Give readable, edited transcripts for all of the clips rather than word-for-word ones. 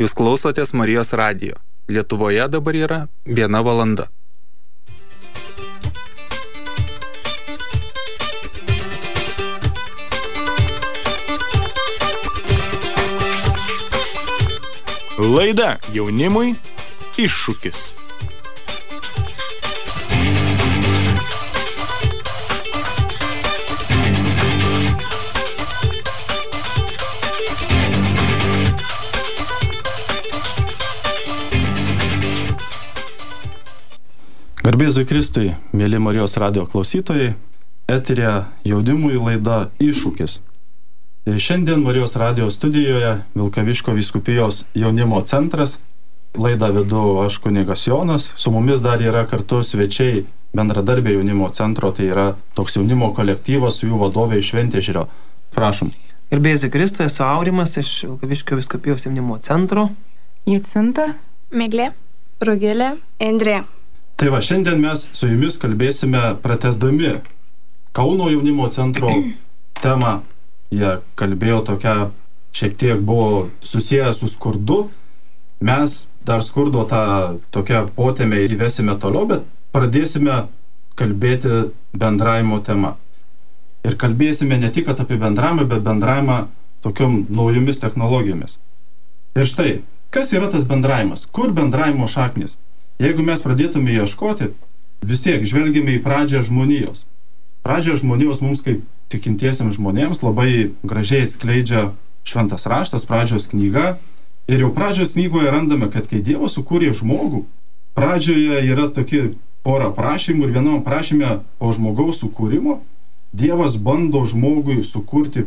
Jūs klausotės Marijos radijo. Lietuvoje dabar yra 1 valanda. Laida jaunimui iššūkis. Garbėzui Kristui, mėly Marijos radijo klausytojai, eteryje jaunimui laida iššūkis. Šiandien Marijos radijo studijoje Vilkaviškio vyskupijos jaunimo centras. Laidą vedu aš kunigas Jonas. Su mumis dar yra kartu svečiai bendradarbiai jaunimo centro, tai yra toks jaunimo kolektyvas su jų vadovė iš Šventežerio. Prašom. Garbėzui Kristui, esu Aurimas iš Vilkaviškio vyskupijos jaunimo centro. Jacinta, Miglė, Rugilė, Indrė. Tai va, šiandien mes su jumis kalbėsime pratęsdami Kauno jaunimo centro temą. Jie kalbėjo tokia, šiek tiek buvo susiję su skurdu. Mes dar skurdo tą tokią potėmę įvesime toliau, bet pradėsime kalbėti bendravimo tema. Ir kalbėsime ne tik apie bendravimą, bet bendravimą tokiom naujomis technologijomis. Ir štai, kas yra tas bendravimas? Kur bendravimo šaknis? Jeigu mes pradėtume ieškoti, vis tiek žvelgime į pradžią žmonijos. Pradžią žmonijos mums kaip tikintiesiems žmonėms labai gražiai atskleidžia Šventas raštas, pradžios knyga. Ir jau pradžios knygoje randame, kad kai Dievas sukūrė žmogų, pradžioje yra tokie pora prašymų ir vienam prašyme po žmogaus sukūrimo Dievas bando žmogui sukurti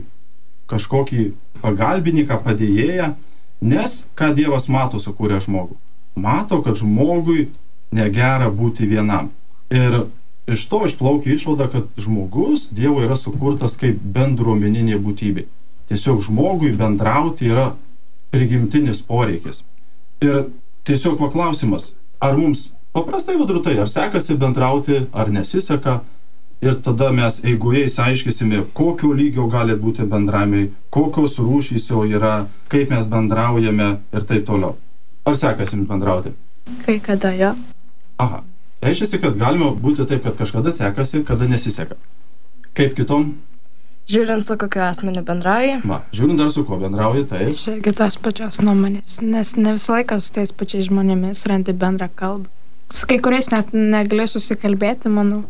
kažkokį pagalbininką, padėjėją, nes ką Dievas mato sukūrė žmogų? Mato, kad žmogui negera būti vienam. Ir iš to išplaukia išvada, kad žmogus Dievo yra sukurtas kaip bendruomeninė būtybė. Tiesiog žmogui bendrauti yra prigimtinis poreikis. Ir tiesiog klausimas, ar mums paprastai vadrutai, ar sekasi bendrauti, ar nesiseka. Ir tada mes eigoje išsiaiškysime, kokio lygio gali būti bendravimai, kokios rūšys jau yra, kaip mes bendraujame ir taip toliau. Ar sekasi jums bendrauti? Kai kada jo. Aha. Reiškia, kad galima būti taip, kad kažkada sekasi, kada nesiseka. Kaip kitom? Žiūrint, su kokiu asmeniu bendrauji. Žiūrint dar su kuo bendrauji, tai. Iš irgi tos pačios nuomonės, nes ne visą laiką su tais pačiais žmonėmis randi bendrą kalbą. Su kai kuriais net negali susikalbėti, manau.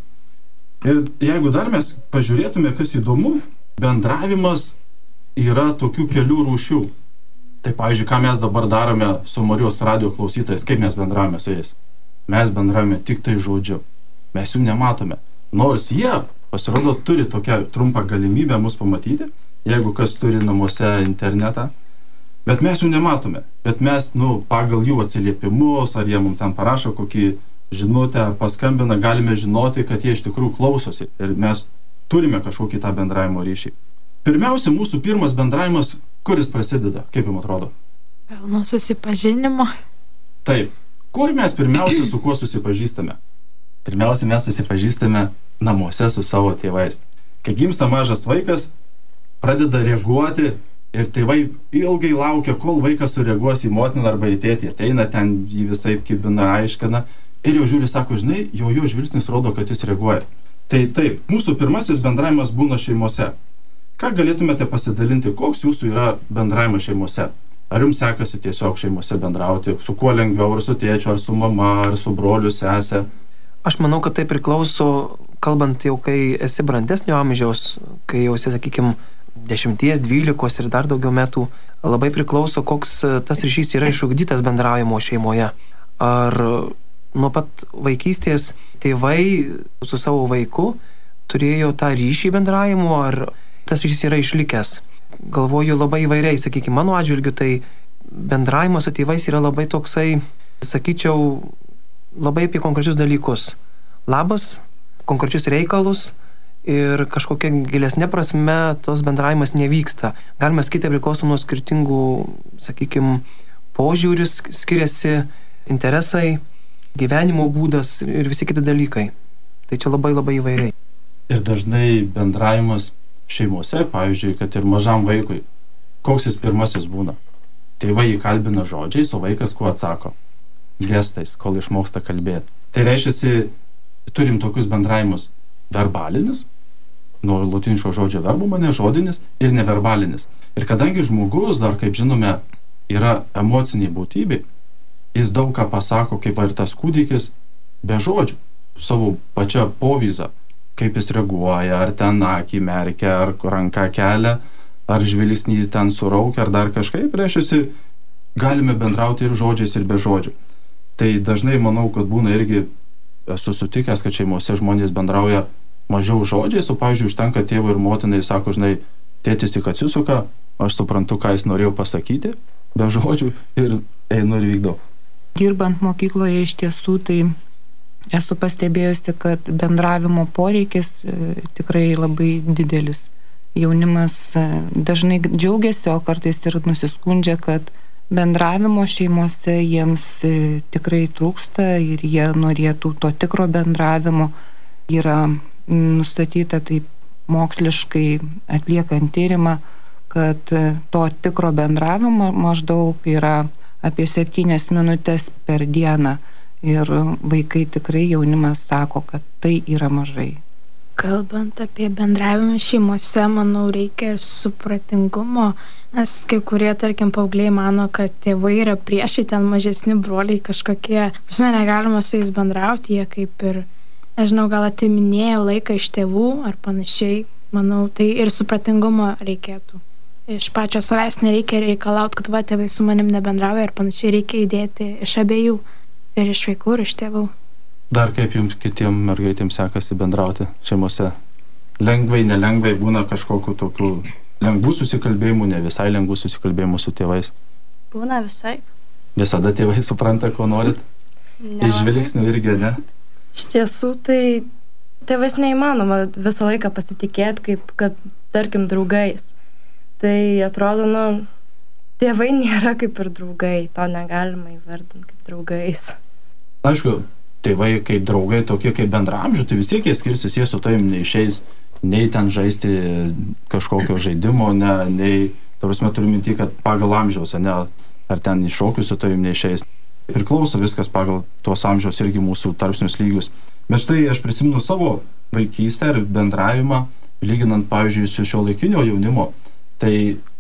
Ir jeigu dar mes pažiūrėtume, kas įdomu, bendravimas yra tokių kelių rūšių. Tai, pavyzdžiui, ką mes dabar darome su Marijos radijo klausytojais, kaip mes bendravome su jais? Mes bendravome tik tai žodžiu. Mes jų nematome. Nors jie, pasirodo, turi tokią trumpą galimybę mus pamatyti, jeigu kas turi namuose internetą. Bet mes jų nematome. Bet mes, pagal jų atsiliepimus, ar jie mums ten parašo kokį žinutę, paskambina, galime žinoti, kad jie iš tikrųjų klausosi. Ir mes turime kažkokį tą bendravimo ryšį. Pirmiausia, mūsų pirmas bendravimas, kuris prasideda, kaip jums atrodo? Gal nuo susipažinimo? Taip. Kur mes pirmiausia su kuo susipažįstame? Pirmiausia, mes susipažįstame namuose su savo tėvais. Kai gimsta mažas vaikas, pradeda reaguoti ir tėvai ilgai laukia, kol vaikas sureaguos į motiną arba į tėtį. Ateina ten, jį visai kibina, aiškina ir jau žiūri, sako, žinai, jo žvilgsnis rodo, kad jis reaguoja. Tai taip, mūsų pirmasis bendravimas būna šeimose. Ką galėtumėte pasidalinti, koks jūsų yra bendravimas šeimose? Ar jums sekasi tiesiog šeimose bendrauti? Su kuo lengviau, ar su tėčiu, ar su mama, ar su broliu, sese? Aš manau, kad tai priklauso, kalbant jau, kai esi brandesnio amžiaus, kai jau esi, sakykime, 10, 12 ir dar daugiau metų, labai priklauso, koks tas ryšys yra išugdytas bendravimo šeimoje. Ar nuo pat vaikystės tėvai su savo vaiku turėjo tą ryšį bendravimo, ar tas ryšys yra išlikęs. Galvoju labai įvairiai, sakykime, mano atžvilgiu, tai bendravimas su tėvais yra labai toksai, sakyčiau, labai apie konkrečius dalykus. Labas, konkrečius reikalus ir kažkokia gilesnė prasme tos bendravimas nevyksta. Galima sakyti, priklauso nuo skirtingų, sakykime, požiūris, skiriasi interesai, gyvenimo būdas ir visi kiti dalykai. Tai čia labai įvairiai. Ir dažnai bendravimas šeimose, pavyzdžiui, kad ir mažam vaikui, koks jis pirmasis būna? tėvai jį kalbina žodžiais, o vaikas kuo atsako? Gestais, kol išmoksta kalbėti. Tai reiškia, turim tokius bendravimus verbalinis, nuo lotyniško žodžio verbum, ne žodinis, ir neverbalinis. Ir kadangi žmogus dar, kaip žinome, yra emociniai būtybė, jis daug ką pasako, kaip ir tas kūdikis, be žodžių, savo pačią povyzą, kaip jis reaguoja, ar ten akį merkia, ar ranką kelia, ar žvilgsnį ten suraukia, ar dar kažkaip, reiškia, galime bendrauti ir žodžiais, ir be žodžių. Tai dažnai manau, kad būna irgi, esu sutikęs, kad šeimose žmonės bendrauja mažiau žodžiais, o pavyzdžiui, užtenka tėvui ir motinai, sako, žinai, tėtis tik atsisuka, aš suprantu, ką jis norėjo pasakyti, be žodžių, ir einu ir vykdau. Dirbant mokykloje iš tiesų, tai esu pastebėjusi, kad bendravimo poreikis tikrai labai didelis. Jaunimas dažnai džiaugiasi, o kartais ir nusiskundžia, kad bendravimo šeimose jiems tikrai trūksta ir jie norėtų to tikro bendravimo. Yra nustatyta taip moksliškai atliekant tyrimą, kad to tikro bendravimo maždaug yra apie 7 minutės per dieną. Ir vaikai tikrai, jaunimas sako, kad tai yra mažai. Kalbant apie bendravimą šeimose, manau, reikia ir supratingumo, nes kai kurie, tarkim, paaugliai mano, kad tėvai yra priešai, ten mažesni broliai kažkokie. Prasme, negalima su jais bendrauti, jie kaip ir, nežinau, gal atiminėja laiką iš tėvų ar panašiai. Manau, tai ir supratingumo reikėtų. Iš pačio savęs nereikia reikalauti, kad va, tėvai su manim nebendrauja ir panašiai, reikia įdėti iš abiejų, ir iš vaikų, ir iš tėvų. Dar kaip jums kitiem mergaitėms sekasi bendrauti šeimose? Lengvai, nelengvai, būna kažkokiu tokių lengvų susikalbėjimų, ne visai lengvų susikalbėjimų su tėvais? Būna visai. Visada tėvai supranta, ko norit? Iš žvilgsnių irgi, ne? Iš tiesų, tai tėvais neįmanoma visą laiką pasitikėti, kaip kad, tarkim, draugais. Tai atrodo, tėvai nėra kaip ir draugai, to negalima įvardinti kaip draugais. Aišku, tėvai kaip draugai, tokie kaip bendraamžių, tai vis tiek jie skirsis, jie su tavim neišeis, nei ten žaisti kažkokio žaidimo, nei, tarsi turiu minti, kad pagal amžiaus, ne, ar ten iššokius su tavim neišeis. Priklauso viskas pagal tuos amžiaus irgi mūsų tarpsnius lygius. Bet štai aš prisimenu savo vaikystę ir bendravimą, lyginant, pavyzdžiui, su šiuolaikinio jaunimo, tai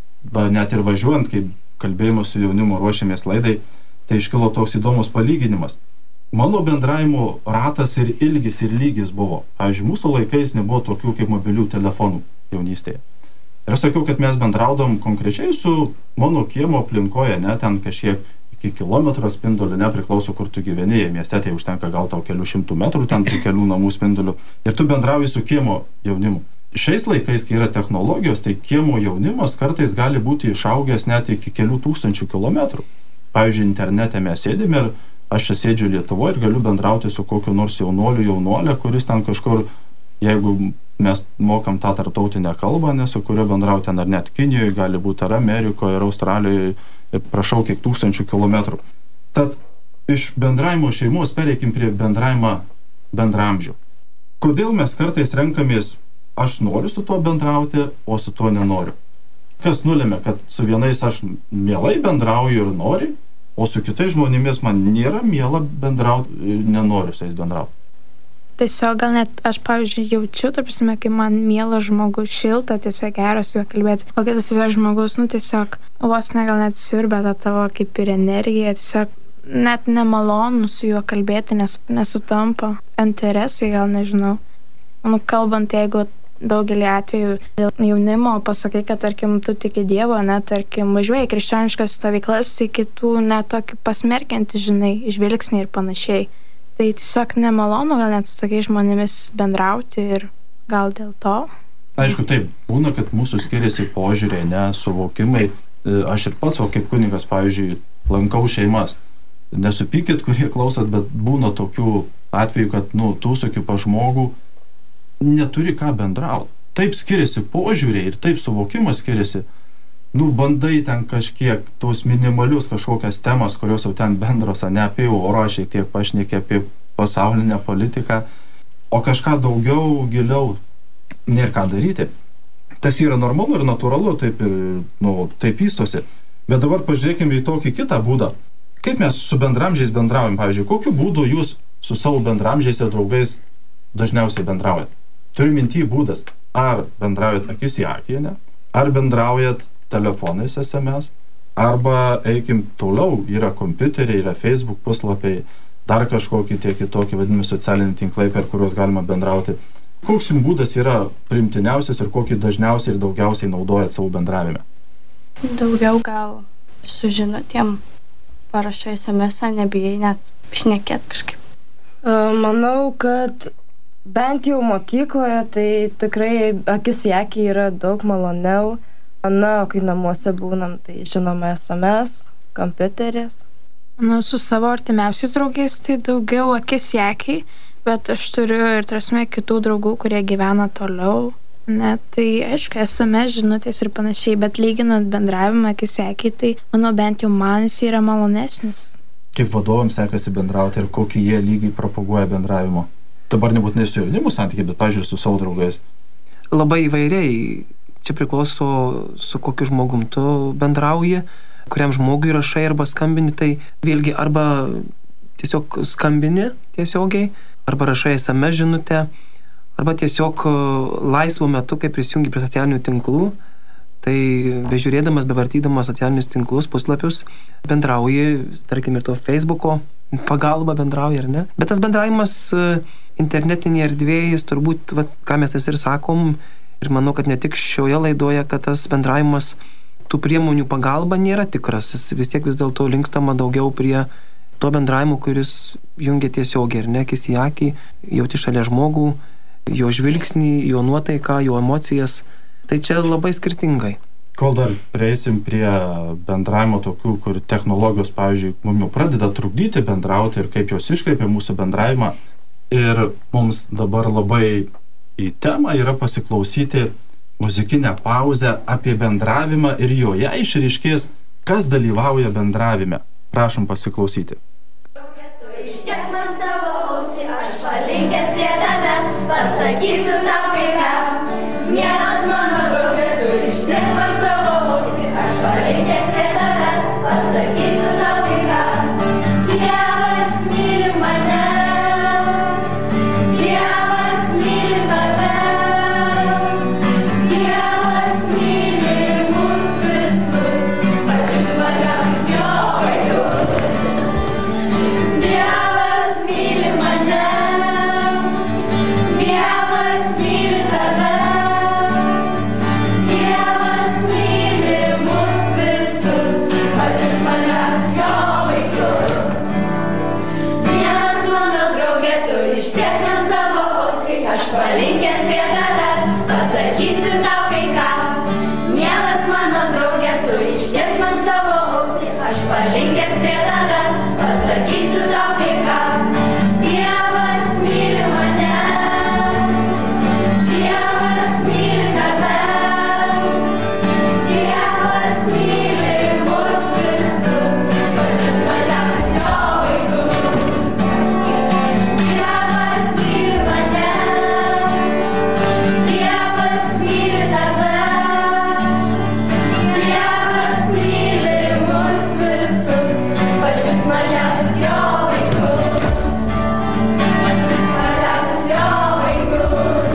net ir važiuojant, kaip kalbėjimo su jaunimu ruošėmės laidai, tai iškilo toks įdomus palyginimas. Mano bendravimo ratas ir ilgis ir lygis buvo. Pavyzdžiui, mūsų laikais nebuvo tokių kaip mobilių telefonų jaunystėje. Ir aš sakiau, kad mes bendraudom konkrečiai su mano kiemo aplinkoje, ne, ten kažkiek iki kilometro spindulių, nepriklauso, kur tu gyveni, mieste tai užtenka gal tau kelių šimtų metrų, ten tų kelių namų spindulių. Ir tu bendrauji su kiemo jaunimu. Šiais laikais, kai yra technologijos, tai kiemo jaunimas kartais gali būti išaugęs net iki kelių tūkstančių kilometrų. Pavyzdžiui, internete mes sėdime ir aš čia sėdžiu Lietuvoje ir galiu bendrauti su kokiu nors jaunuolė, kuris ten kažkur, jeigu mes mokam tą tarptautinę kalbą, ne, su kurio bendrauti ten ar net Kinijoje, gali būti ar Amerikoje, ar Australijoje, ir prašau kiek tūkstančių kilometrų. Tad iš bendravimo šeimos pereikim prie bendravimo bendramžių. Kodėl mes kartais renkamės, aš noriu su tuo bendrauti, o su tuo nenoriu? Kas nulėmė, kad su vienais aš mielai bendrauju ir noriu, o su kitais žmonėmis man nėra miela bendrauti ir nenoriu su jais bendrauti? Tiesiog gal net aš, pavyzdžiui, jaučiu, tarpsime, kai man mielas žmogus, šilta, tiesiog geras su juo kalbėti, o kitas žmogus, tiesiog vos ne gal net siurbia tą tavo kaip ir energiją, tiesiog net nemalonu su juo kalbėti, nes nesutampa interesai, gal nežinau. Kalbant, jeigu daugelį atvejų dėl jaunimo pasakai, kad, tarkim, tu tiki Dievo, tarkim, važiuoji krikščioniškas stovyklas, tai kitų tokį pasmerkiantį, žvilgsnį ir panašiai. Tai tiesiog nemalonu gal net su tokiais žmonėmis bendrauti ir gal dėl to. Aišku, taip, būna, kad mūsų skiriasi požiūriai, suvokimai. Aš ir pats, kaip kunigas, pavyzdžiui, lankau šeimas. Nesupykit, kurie klausot, bet būna tokių atvejų, kad, tu sakiu pa žmogų, neturi ką bendrauti. Taip skiriasi požiūriai ir taip suvokimas skiriasi. Bandai ten kažkiek tos minimalius kažkokias temas, kurios jau ten bendros, ne apie orą, šiek tiek pašnekė apie pasaulinę politiką, o kažką daugiau, giliau, nėra ką daryti. Tas yra normalu ir natūralu, taip ir, taip vystosi. Bet dabar pažiūrėkime į tokį kitą būdą. Kaip mes su bendramžiais bendraujam, pavyzdžiui, kokiu būdu jūs su savo bendramžiais ir draugais dažniausiai bendraujat? Turiu minty būdas, ar bendraujat akis į akį, ne? Ar bendraujat telefonais SMS, arba eikim toliau, yra kompiuteriai, yra Facebook puslapiai, dar kažkokie tie kitokie vadinami socialiniai tinklai, per kuriuos galima bendrauti. Koks jums būdas yra primtiniausias ir kokį dažniausiai ir daugiausiai naudojat savo bendravime? Daugiau gal sužinotiem parašai SMS-ą, nebijai net šnekėt kažkaip. Manau, kad bent jau mokykloje tai tikrai akis į akį yra daug maloniau. Na, o kai namuose būnam, tai žinoma SMS, kompiuteris. Su savo artimiausiais draugais tai daugiau akis į akį, bet aš turiu ir tarsi kitų draugų, kurie gyvena toliau. Tai aišku, SMS žinutės ir panašiai, bet lyginant bendravimą akis į akį, tai manau bent jau man jis yra malonesnis. Kaip vadovams sekasi bendrauti ir kokį jie lygiai propaguoja bendravimo? Dabar nebūtinai su jaunimu santykiai, bet pažiūrėjau su savo draugais. Labai įvairiai. Čia priklauso, su kokiu žmogum tu bendrauji, kuriam žmogui rašai arba skambini, tai vėlgi arba tiesiog skambini tiesiogiai, arba rašai SMS žinutę, arba tiesiog laisvu metu, kai prisijungi prie socialinių tinklų, tai bežiūrėdamas, bevartydamas socialinius tinklus, puslapius, bendrauji, tarkim, ir to Facebooko pagalba bendrauji, ar ne? Bet tas bendravimas internetinėje erdvėje, turbūt, ką mes ir sakom, ir manau, kad ne tik šioje laidoje, kad tas bendravimas tų priemonių pagalba nėra tikras. Jis vis tiek vis dėlto linkstama daugiau prie to bendravimo, kuris jungia tiesiogiai, ir ne akis į akį, jauti šalia žmogų, jo žvilgsnį, jo nuotaiką, jo emocijas. Tai čia labai skirtingai. Kol dar prieisim prie bendravimo tokių, kur technologijos, pavyzdžiui, mums jau pradeda trukdyti bendrauti ir kaip jos iškreipia mūsų bendravimą. Ir mums dabar labai į temą yra pasiklausyti muzikinę pauzę apie bendravimą ir joje išryškės, kas dalyvauja bendravime. Prašom pasiklausyti. Išties man savo ausį, aš palinkęs prie tavęs, pasakysiu tau kai ką. Mielas mano drauge, tu išties man savo ausį, aš palinkęs prie tavęs, pasakysiu tau kai ką. Dievas myli mane, Dievas myli tave, Dievas myli mus visus, pačius mažiausius jo vaikus. Dievas myli mane, Dievas myli tave, Dievas myli mus visus, pačius mažiausius jo vaikus. Mielas mano drauge, tu išties man savo ausį, aš palinkęs prie tavęs, pasakysiu tau kai ką. Mielas mano drauge, tu išties man savo ausį, aš palinkęs prie tavęs, pasakysiu tau kai ką. Dievas myli mane, Dievas myli tave, Dievas myli mus visus, pačius mažiausius jo vaikus. Dievas myli mane, Dievas myli tave, Dievas myli mus visus, pačius mažiausius jo vaikus. Pačius mažiausius jo vaikus.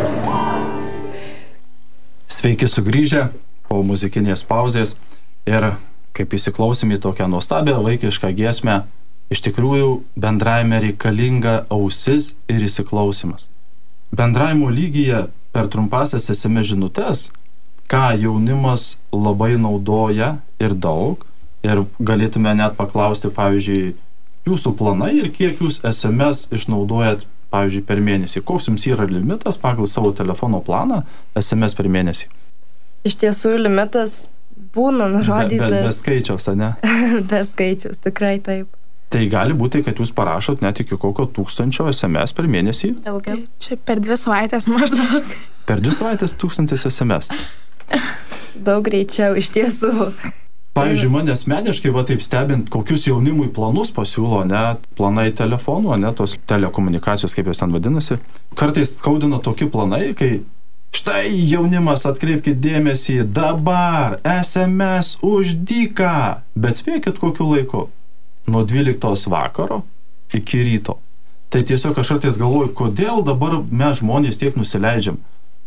Sveiki sugrįžę po muzikinės pauzės ir kaip įsiklausim į tokią nuostabią vaikišką giesmę, iš tikrųjų bendravime reikalinga ausis ir įsiklausimas. Bendravimo lygyje per trumpasias SMS žinutes, ką jaunimas labai naudoja ir daug, ir galėtume net paklausti, pavyzdžiui, jūsų planai ir kiek jūs SMS išnaudojat, pavyzdžiui, per mėnesį. Koks jums yra limitas pagal savo telefono planą SMS per mėnesį? Iš tiesų limitas būna nurodytas. Be skaičiaus, ne? Be skaičiaus, tikrai taip. Tai gali būti, kad jūs parašot net iki kokio 1000 SMS per mėnesį? Daugiau. Čia per 2 savaitės maždaug. Per 2 savaitės 1000 SMS? Daug greičiau, iš tiesų. Pavyzdžiui, mane asmeniškai, taip stebint, kokius jaunimui planus pasiūlo, planai telefonų, tos telekomunikacijos, kaip jos ten vadinasi. Kartais skaudina tokie planai, kai Štai jaunimas, atkreipkite dėmesį, dabar SMS už dyką. Bet spėkit kokiu laiku? Nuo 12 vakaro iki ryto. Tai tiesiog aš kartais galvoju, kodėl dabar mes žmonės tiek nusileidžiam.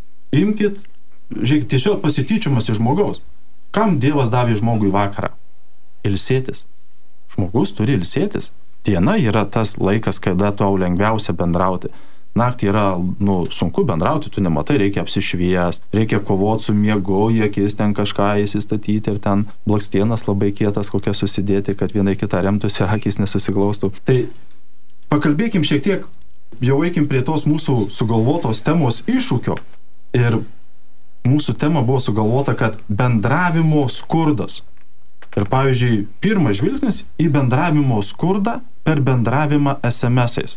Imkit, žiūrėkit, tiesiog pasityčiamas iš žmogaus. Kam Dievas davė žmogui vakarą? Ilsėtis. Žmogus turi ilsėtis. Diena yra tas laikas, kada tau lengviausia bendrauti. Naktį yra, sunku bendrauti, tu nematai, reikia apsišviest, reikia kovoti su miegu, į akis ten kažką įsistatyti ir ten blakstienas labai kietas kokia susidėti, kad vienai kitą remtųsi ir akis nesusiglaustų. Tai pakalbėkim šiek tiek, jau eikim prie tos mūsų sugalvotos temos iššūkio. Ir mūsų tema buvo sugalvota, kad bendravimo skurdas. Ir pavyzdžiui, pirmas žvilgsnis į bendravimo skurdą per bendravimą SMS-ais.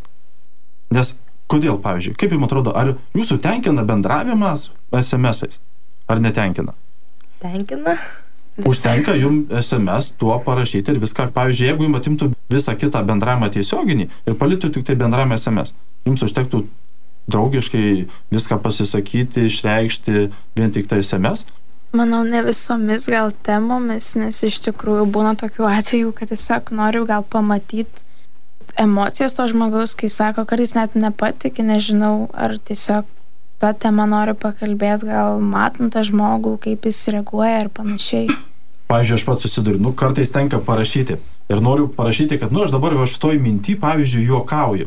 Nes kodėl, pavyzdžiui, kaip jums atrodo, ar jūsų tenkina bendravimas SMS-ais? Ar netenkina? Tenkina. Užtenka jums SMS tuo parašyti ir viską. Pavyzdžiui, jeigu jums atimtų visą kitą bendravimą tiesioginį ir paliktų tik tai bendravimą SMS, jums užtektų draugiškai viską pasisakyti, išreikšti vien tik tai SMS? Manau, ne visomis gal temomis, nes iš tikrųjų būna tokių atvejų, kad tiesiog noriu gal pamatyti emocijas to žmogaus, kai sako, kartais net nepatiki, nežinau, ar tiesiog tą temą noriu pakalbėti, gal matant tą žmogų, kaip jis reaguoja ir panašiai. Pavyzdžiui, aš pats susiduriu, kartais tenka parašyti ir noriu parašyti, kad, aš dabar va šitoj minty, pavyzdžiui, juokauju.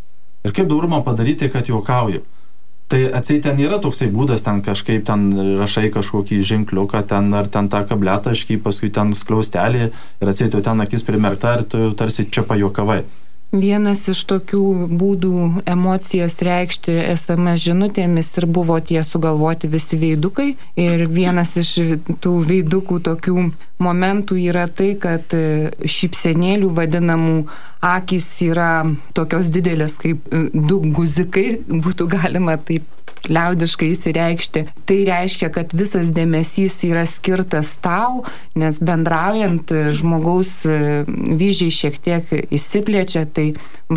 Ir kaip dabar man padaryti, kad juokauju? Tai atseit ten yra toksai būdas, ten kažkaip ten rašai kažkokį ženkliuką, ten ar ten tą kabletaškį, paskui ten skliaustelį ir atseit jau ten akis primerkta ir tu tarsi čia pajuokavai. Vienas iš tokių būdų emocijas reikšti SMS žinutėmis ir buvo tie sugalvoti visi veidukai. Ir vienas iš tų veidukų tokių momentų yra tai, kad šypsenėlių vadinamų akys yra tokios didelės kaip du guzikai, būtų galima taip liaudiškai įsireikšti. Tai reiškia, kad visas dėmesys yra skirtas tau, nes bendraujant žmogaus vyzdžiai šiek tiek įsiplečia, tai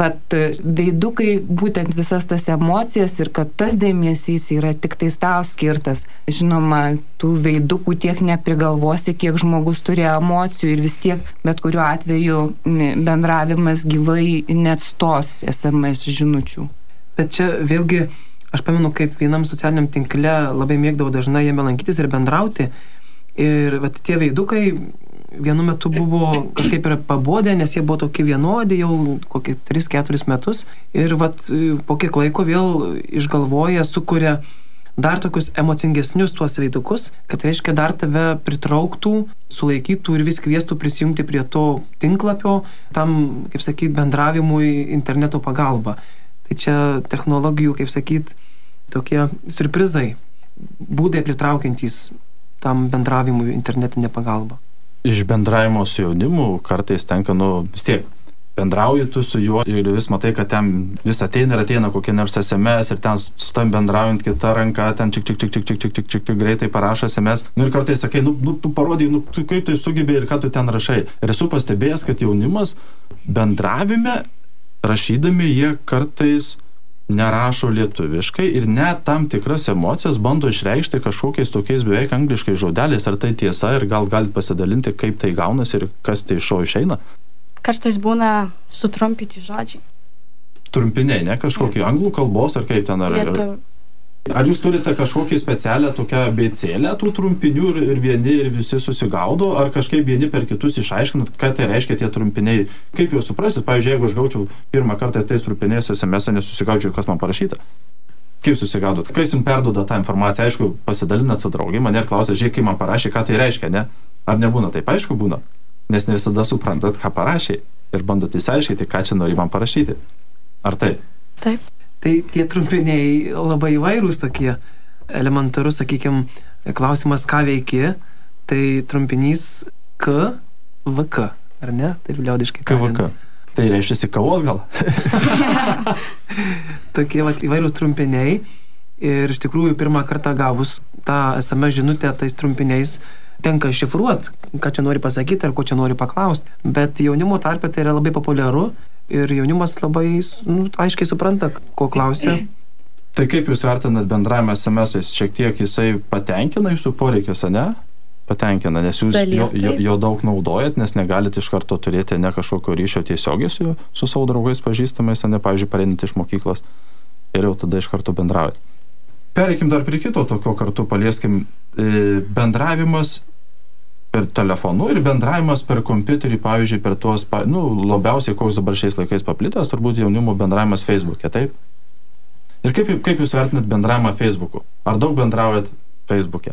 veidukai būtent visas tas emocijas ir kad tas dėmesys yra tik tai tau skirtas. Žinoma, tų veidukų tiek neprigalvosi, kiek žmogus turi emocijų ir vis tiek bet kuriuo atveju bendravimas gyvai neatstos SMS žinučių. Bet čia vėlgi aš pamenu, kaip vienam socialiniam tinkle labai mėgdavau dažnai jame lankytis ir bendrauti. Ir tie veidukai vienu metu buvo kažkaip ir pabodę, nes jie buvo tokie vienodi jau kokie 3-4 metus. Ir po kiek laiko vėl išgalvoja, sukuria dar tokius emocingesnius tuos veidukus, kad reiškia dar tave pritrauktų, sulaikytų ir vis kviestų prisijungti prie to tinklapio, tam, kaip sakyt, bendravimui interneto pagalba. Tai čia technologijų, kaip sakyt, tokie surprizai, būdai pritraukiantys tam bendravimui internetinė pagalba. Iš bendravimo su jaunimu kartais tenka, vis tiek, bendrauji tu su juo ir vis matai, kad ten vis ateina kokie nors SMS ir ten su tam bendraujant kita ranka, ten čik greitai parašo SMS. Ir kartais sakai, tu parodai, tu kaip tai sugebėjai ir ką tu ten rašai. Ir esu pastebėjęs, kad jaunimas bendravime rašydami jie kartais nerašo lietuviškai ir net tam tikras emocijas bando išreikšti kažkokiais tokiais beveik angliškais žodeliais. Ar tai tiesa ir gal galit pasidalinti, kaip tai gaunasi ir kas tai iš to išeina? Kartais būna sutrumpyti žodžiai. Trumpiniai, ne? Kažkokie anglų kalbos ar kaip ten? Ar jūs turite kažkokį specialią tokią abėcėlę tų trumpinių ir vieni ir visi susigaudo, ar kažkaip vieni per kitus išaiškinat, ką tai reiškia tie trumpiniai? Kaip jau suprasit, pavyzdžiui, jeigu aš gaučiau pirmą kartą tais trumpiniais SMS-ą, nesusigaučiau, kas man parašyta? Kaip susigaudot? Kai jums perduoda tą informaciją, aišku, pasidalinat su draugai, mane ir klausia, žiūrėk, kai man parašė, ką tai reiškia, ne? Ar nebūna taip? Aišku, būna. Nes ne visada suprantat, ką parašė ir bandot įsiaiškinti, ką čia nori man parašyti. Ar taip? Taip. Tai tie trumpiniai labai įvairūs tokie. Elementarus, sakykime, klausimas, ką veiki, tai trumpinys KVK, ar ne? Taip liaudiškai. KVK. Tai reiškia kavos gal? Tokie įvairūs trumpiniai. Ir iš tikrųjų pirmą kartą gavus tą SMS žinutę tais trumpiniais tenka šifruoti, ką čia nori pasakyti ar ko čia nori paklausti. Bet jaunimo tarpe tai yra labai populiaru. Ir jaunimas labai aiškiai supranta, ko klausia. Tai kaip jūs vertinat bendravimą SMS-ais? Šiek tiek jisai patenkina jūsų poreikius, ne? Patenkina, nes jūs jo daug naudojat, nes negalite iš karto turėti ne kažkokio ryšio tiesiogiai su savo draugais pažįstamais, ne, pavyzdžiui, pareinant iš mokyklos ir jau tada iš karto bendraujat. Pereikim dar prie kito tokio kartu, palieskim bendravimas per telefonu ir bendravimas per kompiuterį, pavyzdžiui, per tuos, labiausiai koks dabar šiais laikais paplitęs, turbūt jaunimo bendravimas Facebook'e, taip? Ir kaip jūs vertinat bendravimą Facebook'u? Ar daug bendraujat Facebook'e?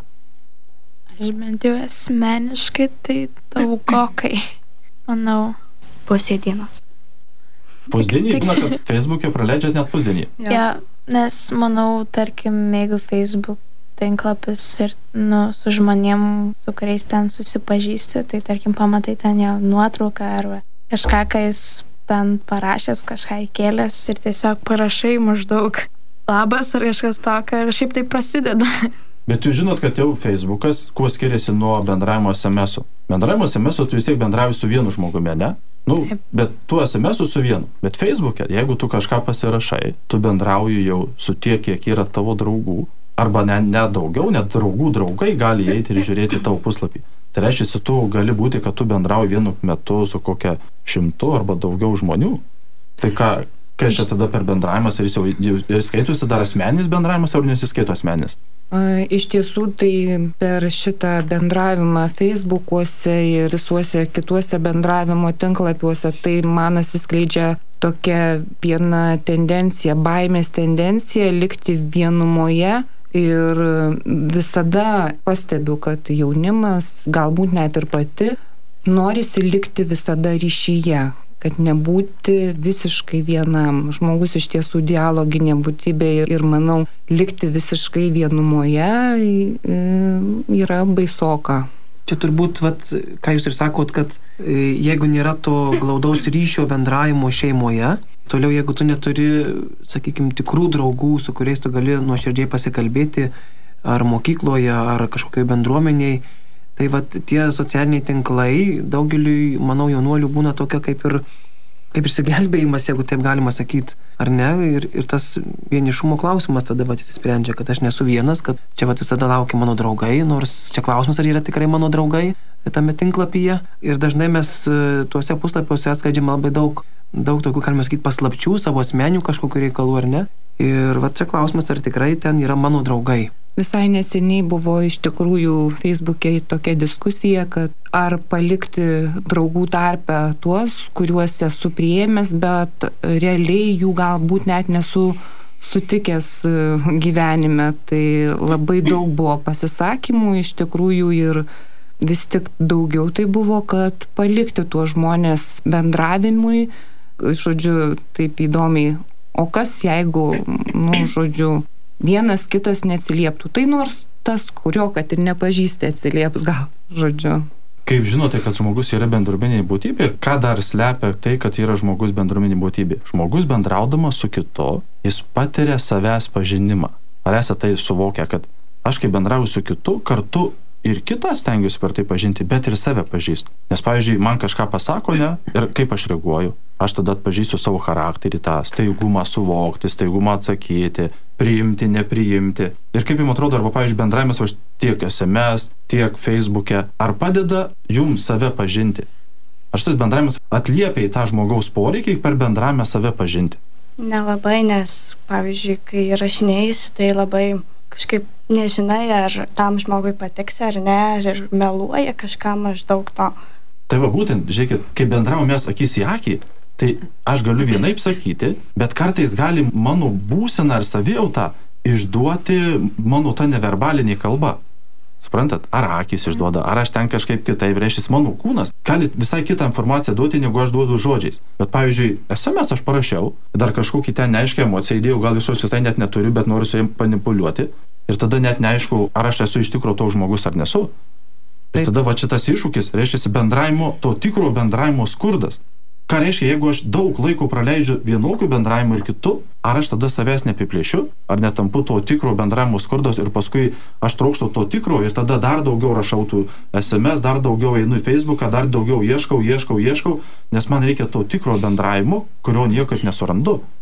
Aš bent jau asmeniškai tai daugokai, manau. Pusė dienos. Pusdienį? Būna, kad Facebook'e praleidžiat net pusdienį? Ja, nes manau, tarkim, jeigu Facebook tinklapis ir su žmonėm, su kuriais ten susipažįsti, tai tarkim pamatai ten jau nuotrauką arba kažką, kai jis ten parašęs, kažką įkėlęs ir tiesiog parašai maždaug labas ar kažkas tokio ir šiaip tai prasideda. Bet jūs žinot, kad jau Facebookas kuo skiriasi nuo bendravimo SMS-ų? Bendravimo SMS-ų tu vis tiek bendrauji su vienu žmogumi, ne? Bet tu SMS-ų su vienu. Bet Facebook'e, jeigu tu kažką pasirašai, tu bendrauji jau su tiek, kiek yra tavo draugų, arba ne daugiau, net draugų draugai gali eiti ir žiūrėti tavo puslapį. Tai reiškia, tu gali būti, kad tu bendrauji vienu metu su kokia 100 arba daugiau žmonių. Tai kas čia tada per bendravimas, ir jis jau ir skaitosi dar asmeninis bendravimas, ar nesiskaito asmeninis? Iš tiesų, tai per šitą bendravimą Facebook'uose ir visuose kituose bendravimo tinklapiuose, tai man atsiskleidžia tokia viena tendencija, baimės tendencija likti vienumoje. Ir visada pastebiu, kad jaunimas, galbūt net ir pati, norisi likti visada ryšyje, kad nebūti visiškai vienam. Žmogus iš tiesų dialoginė būtybė ir manau, likti visiškai vienumoje yra baisoka. Čia turbūt, ką jūs ir sakot, kad jeigu nėra to glaudaus ryšio bendravimo šeimoje, toliau, jeigu tu neturi, sakykime, tikrų draugų, su kuriais tu gali nuoširdžiai pasikalbėti, ar mokykloje, ar kažkokioje bendruomeniai, tai tie socialiniai tinklai daugeliui, manau, jaunuolių būna tokia kaip ir išsigelbėjimas, jeigu taip galima sakyti, ar ne? Ir tas vienišumo klausimas tada įsisprendžia, kad aš nesu vienas, kad čia visada laukia mano draugai, nors čia klausimas, ar yra tikrai mano draugai tame tinklapyje. Ir dažnai mes tuose puslapiuose atskleidžiame labai daug tokių, galima sakyti, paslapčių, savo asmenių kažkokių reikalų, ar ne? Ir čia klausimas, ar tikrai ten yra mano draugai. Visai neseniai buvo iš tikrųjų Facebook'e tokia diskusija, kad ar palikti draugų tarpe tuos, kuriuos esu priėmęs, bet realiai jų galbūt net nesu sutikęs gyvenime. Tai labai daug buvo pasisakymų iš tikrųjų ir vis tik daugiau tai buvo, kad palikti tuos žmonės bendravimui, žodžiu, taip įdomiai. O kas jeigu, vienas kitas neatsilieptų? Tai nors tas, kurio kad ir nepažįsti, atsilieps gal, žodžiu. Kaip žinote, kad žmogus yra bendruomeninė būtybė, ir ką dar slepia tai, kad yra žmogus bendruomeninė būtybė? Žmogus bendraudamas su kitu, jis patiria savęs pažinimą. Ar esate tai suvokę, kad aš kai bendrauju su kitu, kartu ir kitą stengiuosi per tai pažinti, bet ir save pažįstu. Nes, pavyzdžiui, man kažką pasako, ne, ir kaip aš reaguoju. Aš tada atpažįstu savo charakterį, tą staigumą suvokti, staigumą atsakyti, priimti, nepriimti. Ir kaip jums atrodo, arba, pavyzdžiui, bendravimas tiek SMS, tiek Facebook'e, ar padeda jums save pažinti? Ar šitas bendravimas atliepia į tą žmogaus poreikį per bendravimą save pažinti? Nelabai, nes, pavyzdžiui, kai rašinėjasi, tai labai kažkaip nežinai, ar tam žmogui patiks ar ne, ar meluoja kažką maždaug to. Tai būtent, žiūrėkit, kai bendravom mes akis į akį, tai aš galiu vienaip sakyti, bet kartais gali mano būseną ar savijautą išduoti mano ta neverbalinė kalba. Suprantat, ar akis išduoda, ar aš ten kažkaip kitaip, reiškia, mano kūnas gali visai kitą informaciją duoti, negu aš duodu žodžiais. Bet, pavyzdžiui, SMS aš parašiau, dar kažkokį ten neaiškę emociją įdėjau, gal visos visai net neturiu, bet noriu su jiem manipuliuoti. Ir tada net neaišku, ar aš esu iš tikro toks žmogus ar nesu. Ir tada šitas iššūkis, reiškia, bendravimo, to tikro bendravimo skurdas. Ką reiškia, jeigu aš daug laiko praleidžiu vienokių bendravimų ir kitų, ar aš tada savęs neapiplėšiu, ar netampu to tikro bendravimo skurdos ir paskui aš trokštu to tikro ir tada dar daugiau rašau tų SMS, dar daugiau einu į Facebooką, dar daugiau ieškau, nes man reikia to tikro bendravimo, kurio niekaip nesurandu.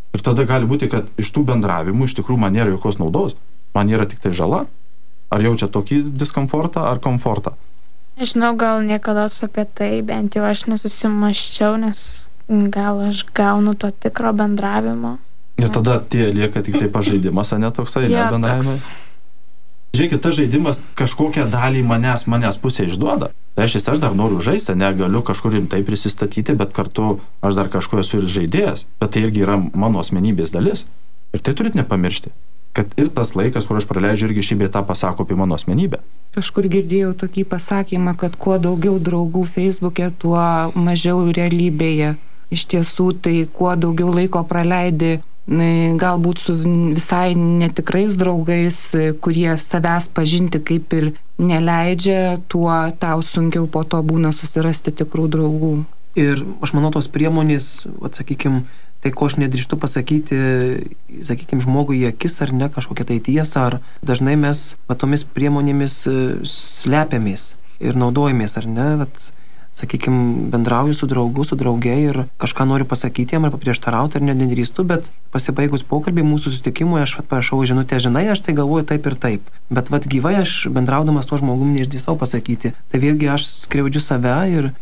Ir tada gali būti, kad iš tų bendravimų iš tikrųjų man nėra jokios naudos, man yra tik tai žala. Ar jaučia tokį diskomfortą ar komfortą? Nežinau, gal niekada apie tai, bent jau aš nesusimaščiau, nes gal aš gaunu to tikro bendravimo. Ir tada tie lieka tik tai pažaidimas, ne toksai, ne bendravimas. Žiūrėkit, tas žaidimas kažkokią dalį manęs pusę išduoda. Tai aš dar noriu žaisti, negaliu kažkur rimtai prisistatyti, bet kartu aš dar kažko esu ir žaidėjas. Bet tai irgi yra mano asmenybės dalis. Ir tai turit nepamiršti, kad ir tas laikas, kur aš praleidžiu, irgi šį bei tą pasako apie mano asmenybę. Kažkur girdėjau tokį pasakymą, kad kuo daugiau draugų Facebook'e, tuo mažiau realybėje. Iš tiesų, tai kuo daugiau laiko praleidi galbūt su visai netikrais draugais, kurie savęs pažinti kaip ir neleidžia, tuo tau sunkiau po to būna susirasti tikrų draugų. Ir aš manau, tos priemonės, sakykime, tai ko aš nedrįstu pasakyti, sakykime, žmogui į akis ar ne kažkokia tai tiesa, ar dažnai mes tomis priemonėmis slepiamės ir naudojamės, ar ne, sakykime, bendrauju su draugu, su drauge ir kažką noriu pasakyti jam ar paprieštarauti ar nedrįstu, bet pasibaigus pokalbį mūsų susitikimui aš parašau žinutę, žinai, aš tai galvoju taip ir taip. Bet gyvai aš bendraudamas tuo žmogum neišdrįstau pasakyti. Tai vėlgi aš skriaudžiu save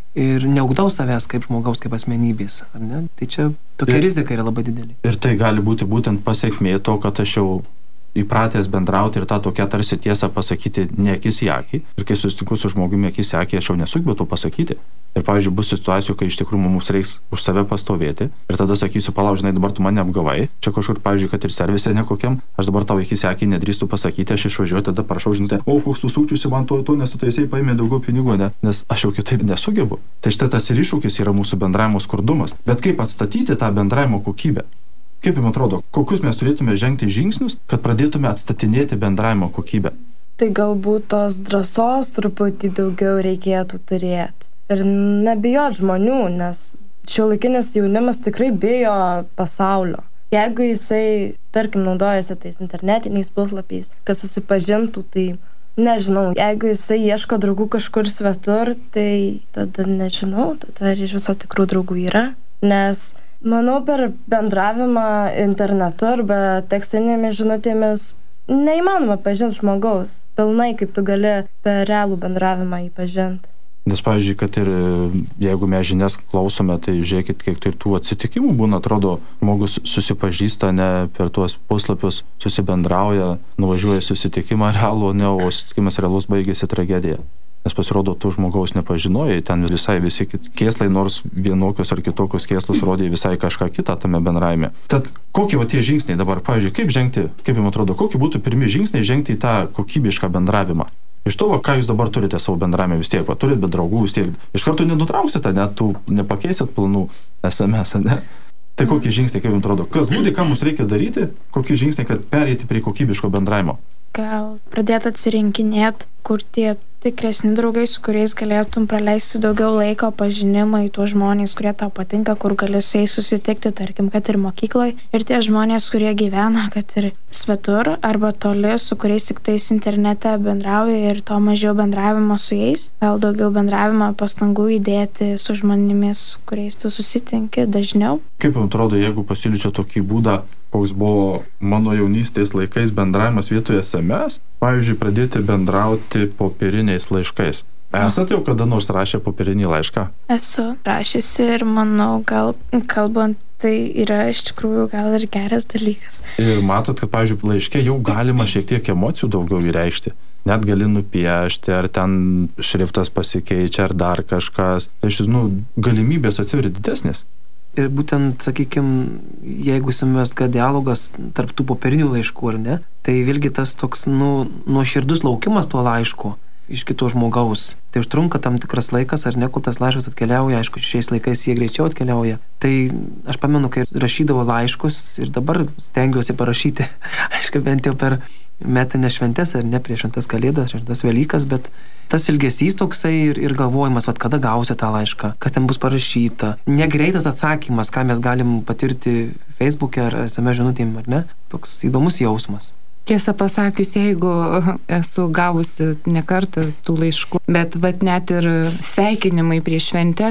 ir neugdau savęs kaip žmogaus, kaip asmenybės. Ar ne? Tai čia tokia rizika yra labai didelė. Ir tai gali būti būtent pasekmė to, kad aš jau įpratęs bendrauti ir tą tokią tarsi tiesą pasakyti ne akis į akį. Ir kai susitinku su žmogumi akis į akį, aš jau nesugebu to pasakyti. Ir, pavyzdžiui, bus situacijų, kai iš tikrųjų mums reiks už save pastovėti. Ir tada sakysiu, palauk, žinai, dabar tu mane apgavai. Čia kažkur, pavyzdžiui, kad ir servise nekokiam. Aš dabar tau akis į akį nedrįstu pasakyti, aš išvažiuoju, tada prašau žinutę, o koks tu sukčiusi man to, nes tu teisėjai paėmė daugiau pinigų, ne? Nes aš jau kitaip nesugebu. Tai štai tas ir iššūkis yra mūsų bendravimo skurdumas. Bet kaip atstatyti tą bendravimo kokybę? Kaip jums atrodo, kokius mes turėtume žengti žingsnius, kad pradėtume atstatinėti bendravimo kokybę? Tai galbūt tos drąsos truputį daugiau reikėtų turėti. Ir nebijot žmonių, nes šiuolaikinis jaunimas tikrai bijo pasaulio. Jeigu jisai, tarkim, naudojasi tais internetiniais puslapiais, kad susipažintų, tai nežinau, jeigu jisai ieško draugų kažkur svetur, tai tada nežinau, tada ir iš viso tikrų draugų yra, nes manau, per bendravimą internetu arba tekstinėmis žinutėmis neįmanoma pažinti žmogaus pilnai, kaip tu gali per realų bendravimą jį pažinti. Nes, pavyzdžiui, kad ir jeigu mes žinias klausome, tai žiūrėkit, kiek tai tų atsitikimų būna, atrodo, žmogus susipažįsta ne per tuos puslapius, susibendrauja, nuvažiuoja susitikimą realų, ne, o susitikimas realus baigėsi tragedija. Nes pasirodo, tu žmogaus nepažinojai, ten visai visi kėslai, nors vienokios ar kitokios kėslus rodė visai kažką kitą tame bendravime. Tad kokie tie žingsniai dabar, pavyzdžiui, kaip žengti, kaip jums atrodo, kokie būtų pirmi žingsniai žengti į tą kokybišką bendravimą? Iš to, ką jūs dabar turite savo bendravime vis tiek, turite be draugų vis tiek, iš karto nenutrauksite, net tu nepakeisit planų SMS, ne? Tai kokie žingsniai, kaip jums atrodo, kas būdai, ką mums reikia daryti, kokie žingsniai, kad pereiti prie kokybiško bendravimo? Gal pradėti atsirinkinėti, kur tie tikresni draugai, su kuriais galėtum praleisti daugiau laiko pažinimą į tuos žmonės, kurie tau patinka, kur gali su jais susitikti, tarkim, kad ir mokykloje. Ir tie žmonės, kurie gyvena, kad ir svetur arba toli, su kuriais tik tais internete bendrauja ir to mažiau bendravimo su jais. Gal daugiau bendravimo pastangų įdėti su žmonėmis, kuriais tu susitinki dažniau. Kaip jums atrodo, jeigu pasiūlyčiau tokį būdą, koks buvo mano jaunystės laikais bendravimas vietoje SMS, pavyzdžiui, pradėti bendrauti popieriniais laiškais. Esate jau kada nors rašę popierinį laišką? Esu rašysi ir manau, gal kalbant, tai yra iš tikrųjų gal ir geras dalykas. Ir matot, kad, pavyzdžiui, laiške jau galima šiek tiek emocijų daugiau įreikšti. Net gali nupiešti, ar ten šriftas pasikeičia, ar dar kažkas. Galimybės atsiveria didesnės. Ir būtent, sakykime, jeigu simvestka dialogas tarp tų popierinių laiškų, ar ne, tai vėlgi tas toks, nuoširdus laukimas tuo laišku iš kito žmogaus. Tai užtrunka tam tikras laikas, ar ne, kol tas laiškas atkeliauja, aišku, šiais laikais jie greičiau atkeliauja. Tai aš pamenu, kai rašydavau laiškus ir dabar stengiuosi parašyti, aišku, bent jau per metinės šventės, ar ne, prieš šventas Kalėdas, šventas Velykas, bet tas ilgesys toksai ir galvojimas, kada gausi tą laišką, kas ten bus parašyta. Negreitas atsakymas, ką mes galim patirti Facebook'e ar SMS žinutėm, ar ne, toks įdomus jausmas. Tiesą pasakius, jeigu esu gavusi ne kartą tų laiškų, bet net ir sveikinimai prieš šventes,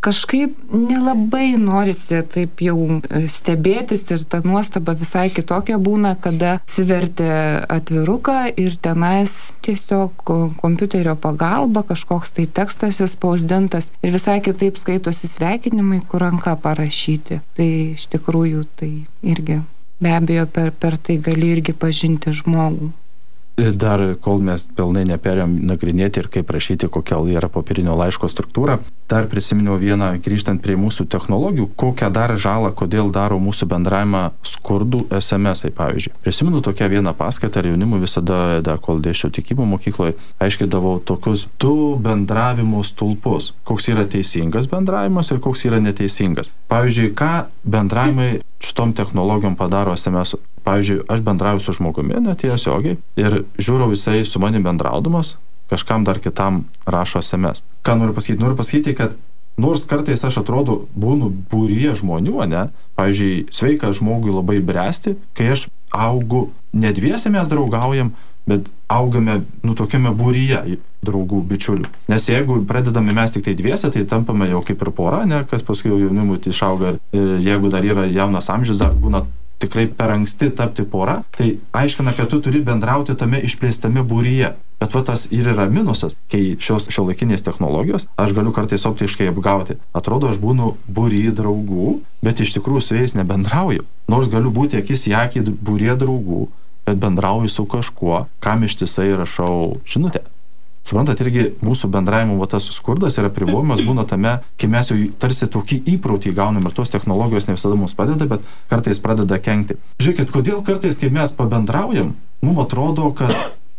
kažkaip nelabai norisi taip jau stebėtis ir ta nuostaba visai kitokia būna, kada atsiverti atviruką ir tenais tiesiog kompiuterio pagalba kažkoks tai tekstas įspausdintas ir visai kitaip skaitosi sveikinimai, kur ranka parašyti. Tai iš tikrųjų tai irgi be abejo per tai gali irgi pažinti žmogų. Dar, kol mes pilnai neperėm nagrinėti ir kaip rašyti, kokia yra popierinio laiško struktūra, dar prisiminiau vieną, grįžtant prie mūsų technologijų, kokią dar žalą, kodėl daro mūsų bendravimą skurdų SMS-ai, pavyzdžiui. Prisimenu tokią vieną paskaitą ir jaunimui visada, dar kol dėsčiau tikybų mokykloje, aiškindavau tokius 2 bendravimo stulpus. Koks yra teisingas bendravimas ir koks yra neteisingas. Pavyzdžiui, ką bendravimai šitom technologijom padaro SMS-u. Pavyzdžiui, aš bendrauju su žmogumi netiesiogiai ir žiūriu visai su manim bendraudamas, kažkam dar kitam rašo SMS. Ką noriu pasakyti? Noriu pasakyti, kad nors kartais aš atrodo būnu būryje žmonių, ne? Pavyzdžiui, sveika žmogui labai bręsti, kai aš augu, ne dviese mes draugaujam, bet augame, tokiame būryje draugų, bičiulių. Nes jeigu pradedame mes tik tai dviese, tai tampame jau kaip ir pora, ne? Kas paskui jau jaunimui išauga ir jeigu dar yra jaunas amžius, dar būna tikrai per anksti tapti pora, tai aiškina, kad tu turi bendrauti tame išplėstame būryje. Bet tas ir yra minusas, kai šiuolaikinės technologijos aš galiu kartais optiškai apgauti. Atrodo, aš būnu būry draugų, bet iš tikrųjų su jais nebendrauju. Nors galiu būti akis į akį būryje draugų, bet bendrauju su kažkuo, kam ištisai rašau žinutę. Suprantat, irgi mūsų bendravimo tas skurdas ir apribojimas būna tame, kai mes jau tarsi tokį įprotį gaunam ir tos technologijos ne visada mums padeda, bet kartais pradeda kenkti. Žiūrėkit, kodėl kartais, kai mes pabendraujam, mums atrodo, kad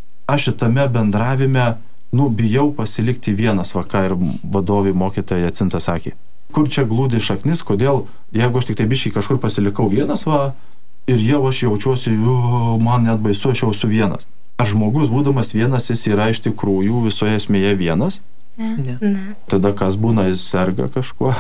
aš šitame bendravime, bijau pasilikti vienas, ką ir vadovai mokytoja Jacinta sakė. Kur čia glūdi šaknis, kodėl, jeigu aš tik tai biškai kažkur pasilikau vienas, ir jau aš jaučiuosi, man net baisu, aš jau esu vienas. Ar žmogus, būdamas vienas, jis yra iš tikrųjų visoje esmėje vienas? Ne. Tada kas būna, jis serga kažkuo?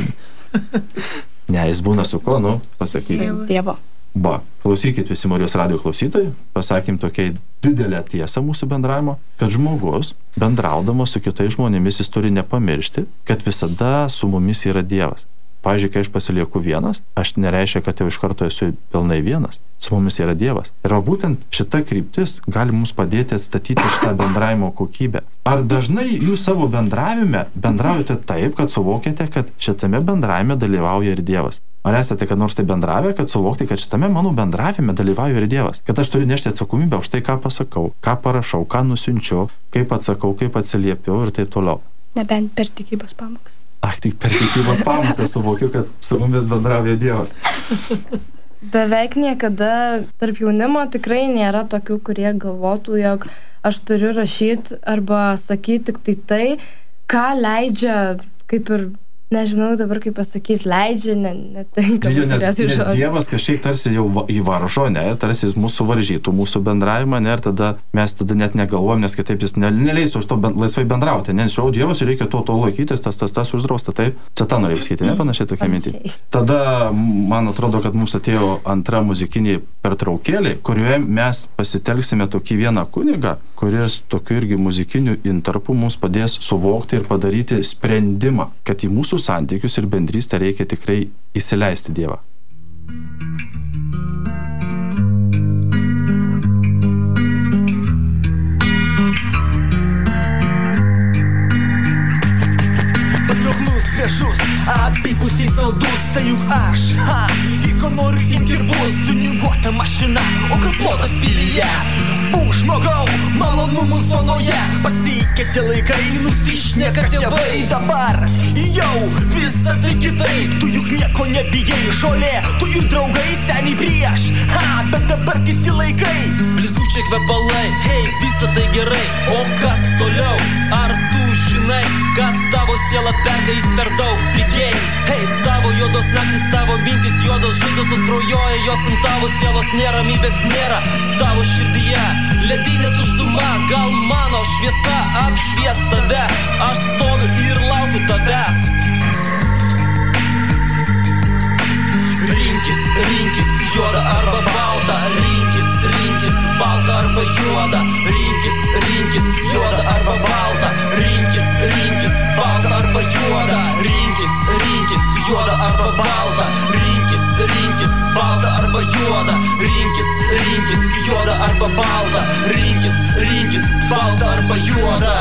Ne, jis būna su kuo, pasakyti. Dievo. Klausykit visi Marijos radijo klausytojai, pasakym tokiai didelę tiesą mūsų bendravimo, kad žmogus, bendraudamas su kitais žmonėmis, jis turi nepamiršti, kad visada su mumis yra Dievas. Pavyzdžiui, kai aš pasilieku vienas, aš nereiškia, kad jau iš karto esu pilnai vienas. Su mumis yra Dievas. Ir būtent šita kryptis gali mums padėti atstatyti šitą bendravimo kokybę. Ar dažnai jūs savo bendravime bendraujate taip, kad suvokėte, kad šitame bendravime dalyvauja ir Dievas? Ar esate kad nors tai bendravę, kad suvokti, kad šitame mano bendravime dalyvauja ir Dievas? Kad aš turiu nešti atsakomybę už tai, ką pasakau, ką parašau, ką nusiunčiu, kaip atsakau, kaip atsiliepiu ir taip toliau. Nebent per tikybos pamokas. Tik per tikybos pamokas suvokiu, kad su mumis bendrauja Dievas. Beveik niekada tarp jaunimo tikrai nėra tokių, kurie galvotų, jog aš turiu rašyti arba sakyti tik tai, ką leidžia, kaip ir, nežinau dabar kaip pasakyti, leidžia, netinka. Nes Dievas kažkiek tarsi jau įvaržo, ne, ir tarsi jis mūsų varžytų, mūsų bendravimą, ne, ir tada mes net negalvojam, nes kitaip jis neleistų už to laisvai bendrauti, nes šau Dievas ir reikia to laikytis, tas uždrausta, taip. Čia tą norėjau sakyti, ne, panašiai tokia mintį. Tada, man atrodo, kad mums atėjo antra muzikinė pertraukėlė, kurioje mes pasitelksime tokį vieną kunigą, kuris tokiu irgi muzikiniu intarpu mums padės suvokti ir padaryti sprendimą, kad į mūsų santykius ir bendrystę reikia tikrai įsileisti Dievą. Patrauklus, gražus, abipusiai saldus, tai juk aš, į ko noriu imti ir bus tuniguota mašina, o kad plotas pilyje. Žmogau, malonumų zonoje pasikeitė laikai, nusišneka tėvai dabar. Jau visą tai kitaip, tu juk nieko nebijai, žolė, tu ir draugai seniai prieš, bet dabar kiti laikai. Blizgučiai kvepalai, hei, visą tai gerai, o kas toliau? Ar tu žinai, kad tavo siela pergais per daug pigiai? Hei, tavo juodos naktis, tavo mintis, juodos žaizdos kraujuoja, jos ant tavo sielos nėra, ramybės nėra, tavo širdyje ledinė tuštuma, gal mano šviesa apšvies tave, aš stoviu ir laukiu tavęs. Rinkis, rinkis, juoda arba balta, rinkis, rinkis, balta arba juoda, rinkis, rinkis, juoda arba balta, rinkis, rinkis, balta arba juoda, rinkis, arba juoda. Rinkis, rinkis, juoda arba balta. Rinkis, rinkis, balta arba juoda.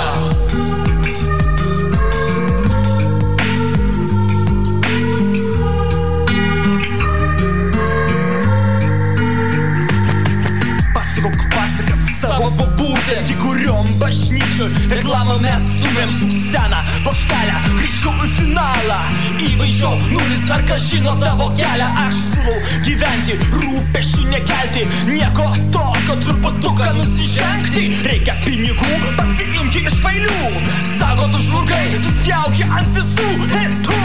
Į kuriom bažnyčių reklamą mes stumėm suk sceną, plokštelę, greičiau į finalą. Įvaizdžio nulis ar kas žino tavo kelią. Aš siūlau gyventi, rūpesčių nekelti. Nieko tokio, truputuką nusižengti. Reikia pinigų, pasiimki iš failių. Sako tu žlugai, tu spjauki ant visų hitų.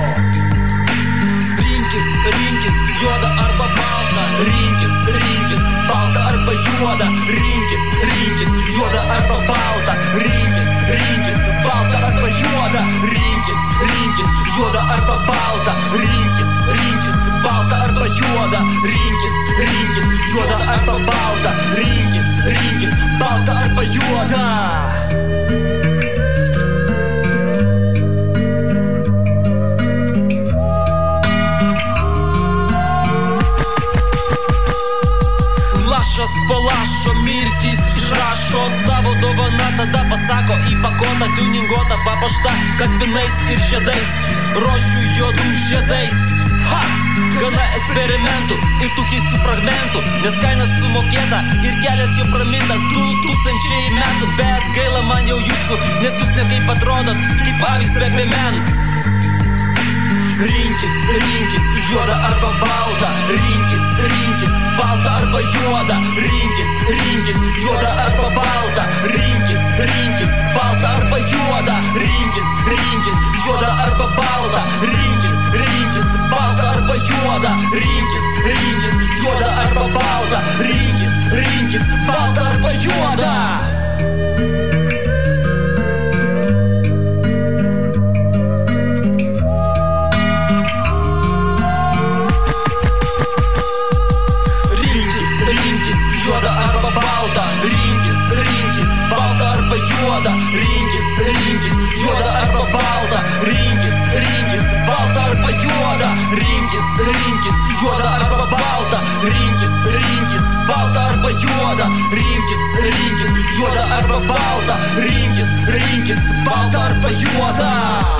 Rinkis, rinkis, juoda arba balta. Rinkis, rinkis, balta arba juoda. Rinkis, rinkis, juoda arba balta. Rinkis, rinkis, balta arba juoda. Rinkis, rinkis, juoda arba balta. Rinkis, rinkis, balta arba juoda. Rinkis, rinkis, juoda arba balta. Rinkis, rinkis, balta arba juoda. Lašas po lašo mirtys išrašo. Tavo dovana tada pasako įpakota, tuningota, papuošta kaspinais ir žiedais, rožių juodų žiedais. Ha! Gana eksperimentų ir tų keistų fragmentų, nes kaina sumokėta ir kelias jau pramintas 2000 metų. Bet gaila man jau jūsų, nes jūs nekaip atrodot kaip avys be piemens. Rinkis, rinkis, juoda arba balta. Rinkis, rinkis, balta arba juoda. Rinkis, rinkis, juoda arba balta. Rinkis, rinkis, balta arba juoda. Rinkis, rinkis, juoda arba balta. Rinkis, rinkis, balta arba juoda. Rinkis, rinkis, juoda arba balta. Rinkis, rinkis, balta arba juoda. Juoda arba balta. Rinkis, rinkis, balta arba juoda. Rinkis, rinkis, juoda arba balta. Rinkis, rinkis, balta arba juoda. Rinkis, rinkis, juoda arba balta. Rinkis, rinkis, balta arba juoda. Rinkis, rinkis, juoda arba balta. Rinkis, rinkis, balta arba juoda.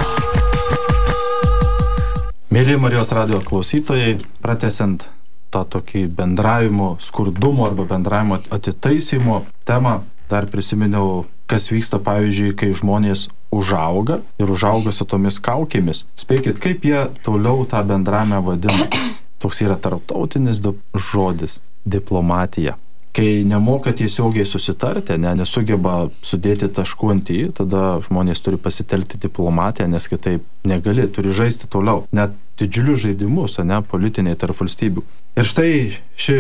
Mėly Marijos radijo klausytojai, pratęsiant tą tokį bendravimo skurdumo arba bendravimo atitaisymo temą, dar prisiminiau, kas vyksta, pavyzdžiui, kai žmonės užauga ir užauga su tomis kaukėmis. Spėkit, kaip jie toliau tą bendravimą vadina. Toks yra tarptautinis žodis - diplomatija. Kai nemoka tiesiogiai susitarti, nesugeba sudėti taškų ant į, tada žmonės turi pasitelkti diplomatiją, nes kitaip negali, turi žaisti toliau. Net didžiulius žaidimus, politiniai tarp valstybių. Ir štai ši